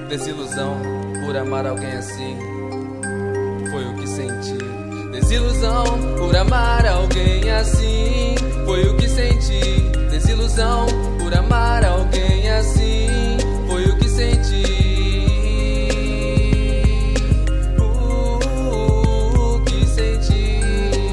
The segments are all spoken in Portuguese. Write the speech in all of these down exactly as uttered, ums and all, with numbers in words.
Desilusão por amar alguém assim, foi o que senti. Desilusão por amar alguém assim, foi o que senti. Desilusão por amar alguém assim, foi o que senti. O que senti.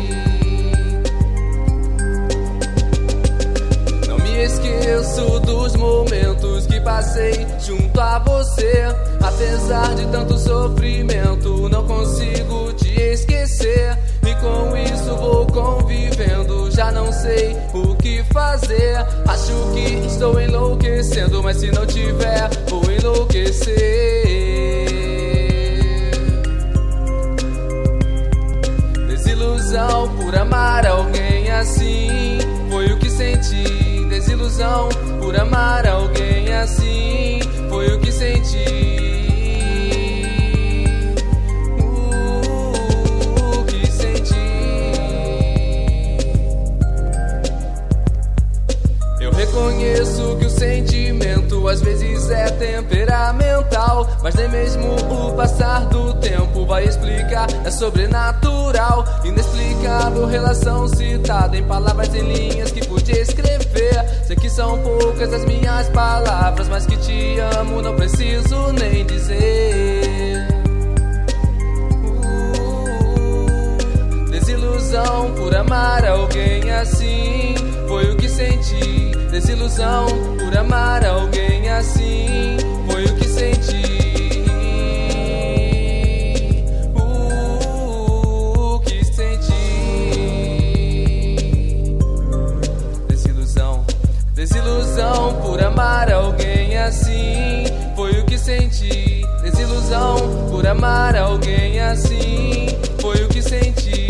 Não me esqueço dos momentos que passei junto a você. Apesar de tanto sofrimento, não consigo te esquecer. E com isso vou convivendo, já não sei o que fazer. Acho que estou enlouquecendo, mas se não tiver, vou enlouquecer. Desilusão por amar alguém assim, foi o que senti. Desilusão por amar alguém assim, foi o que senti. Reconheço que o sentimento às vezes é temperamental, mas nem mesmo o passar do tempo vai explicar, é sobrenatural. Inexplicável relação citada em palavras e linhas que pude escrever. Sei que são poucas as minhas palavras, mas que te amo não preciso nem dizer. uh, Desilusão por amar alguém assim, foi o que senti. Desilusão por amar alguém assim, foi o que senti. O que senti. Desilusão, desilusão por amar alguém assim, foi o que senti. Desilusão por amar alguém assim, foi o que senti.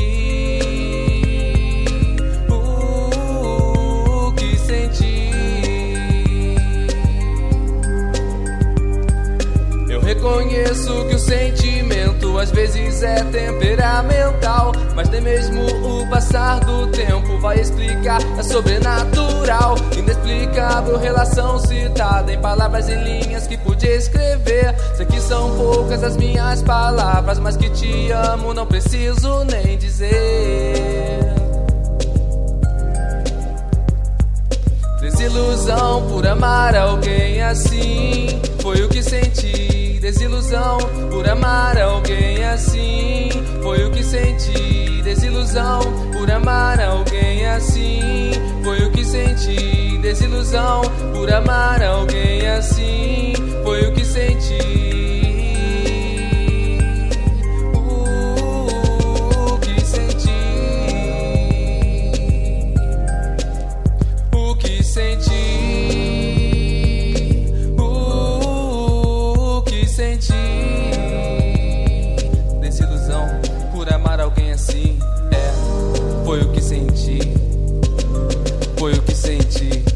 Reconheço que o sentimento às vezes é temperamental, mas nem mesmo o passar do tempo vai explicar, é sobrenatural. Inexplicável relação citada em palavras e linhas que pude escrever. Sei que são poucas as minhas palavras, mas que te amo não preciso nem dizer. Desilusão por amar alguém assim, foi o que senti. Desilusão por amar alguém assim, foi o que senti. Desilusão por amar alguém assim, foi o que senti. Desilusão por amar alguém assim, foi o que senti. O que senti. O que senti. Desilusão por amar alguém assim, é, foi o que senti, foi o que senti.